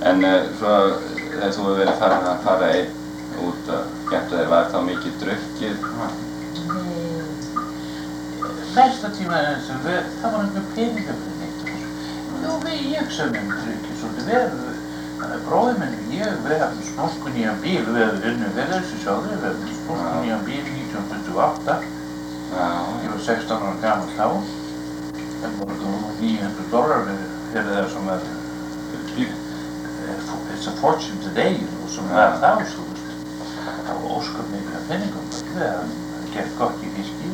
En svo þegar þú hefur verið farin að fara einn út og skemmta þér, var þá mikið drukkið? Mesta tíma það var einhver peningar fyrir neitt. Jú, ég sem drukkið svolítið vel. Bróðir minn og ég, við hafðum smólkunýjan bíl, við hefðum unnið vel þessu sjóði, við hefðum smólkunýjan bíl 1928. Ég var 16 ára gamall þá. Það voru $900 fyrir það sem var it's a fortune today, sem var þá, svo veist. Það var ósköp mikið af peningum, við hefðum gert gott í fiski.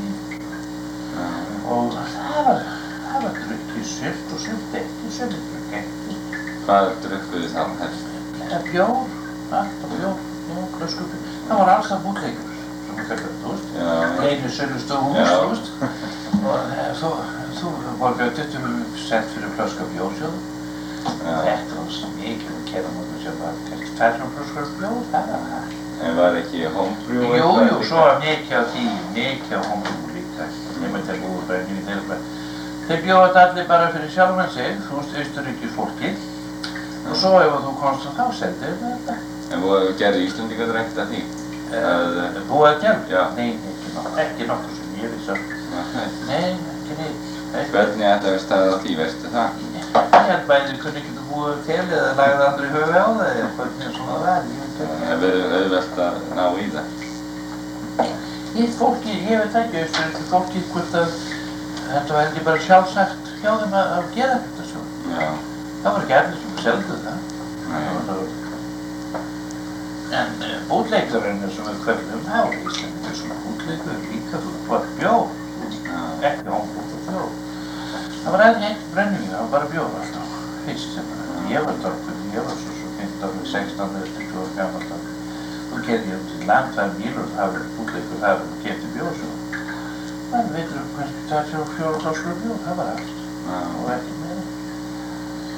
Og það var drukkið sumt og sumt ekki, sumt ekki. Hvað drukkuð þið þá helst? Bjór, alltaf bjór, klöskupi. Það var alls það bútleikur sem við kallum, þú veist. Einu sölustu hús, þú veist. Og þú borgaði 20% fyrir klöska bjórsjóðu. Þetta var svo mikið að kera mótum sem var kannski 200 klöskar bjór, það var það. En var ekki homebrew eitthvað? Jú, svo var mikið af því, mikið af homebrew líka. Nema þeir búið bara nýtt þeirra. Þeir bjóðu þetta allir bara fyrir sjálfan sig, þú veist, Austurríkis fólkið. Og svo ef þú komst þá seldir þetta. En gerði Íslendingar ekkert að því? Búið að gera? Já. Nei, ekki nokkuð sem ég vissi af. Nei, ekki neitt. Hvernig ætti að vera staðið á því, veistu það? Ég held bæði kunni ekki búið til eða lagði aldrei höfuð á það eða hvernig svona það var. Það verður auðvelt að ná í það. Fólki, ég veit ekki, Austurríkis fólki hvort að þetta var ekki bara sjálfsagt hjá þeim að gera þetta svo. Já. Það var ekki allir sem seldu það. En bútleikurinn sem við köllum, það var Íslandingur svona bútleikur líka fyrir bjór. Ekki homebrew og bjór. Það var ekki brennivín, það var bara bjór alltaf. Fyrst sem ég var dálkur, ég var svo 15, 16, 20 ára gamall þá. Þú keyrði til land, það er bílur, það var bútleikur þar og keypti bjór svo. Þannig veitur kannski 24 flöskur bjór, það var allt. Og ekki